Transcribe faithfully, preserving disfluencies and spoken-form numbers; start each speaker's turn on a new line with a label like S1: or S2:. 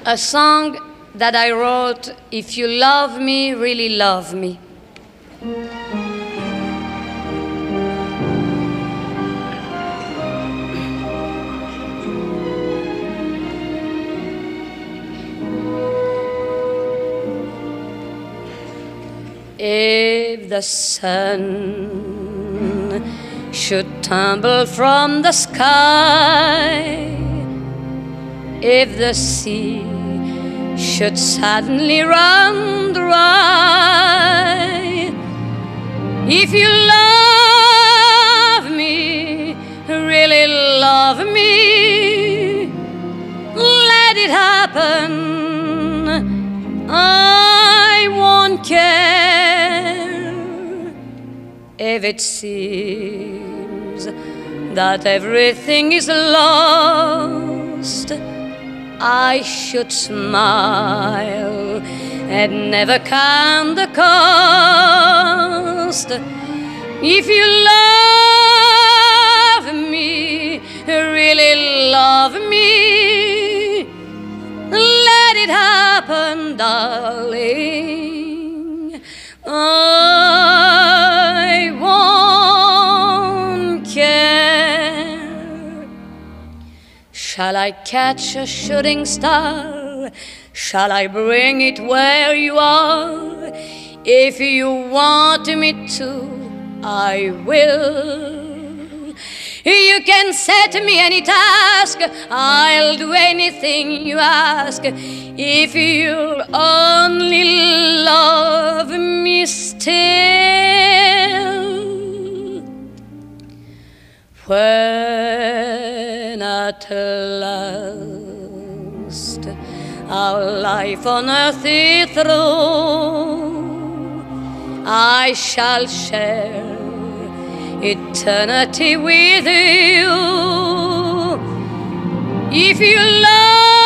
S1: a song that I wrote, If You Love Me, Really Love Me. If the sun should tumble from the sky, if the sea should suddenly run dry, if you love me, really love me, let it happen, I won't care. If it seems that everything is lost, I should smile and never count the cost. If you love me, really love me, let it happen, darling. I won't care. Shall I catch a shooting star? Shall I bring it where you are? If you want me to, I will. You can set me any task, I'll do anything you ask, if you'll only love me still. When at last our life on earth is through, I shall share eternity with you. If you love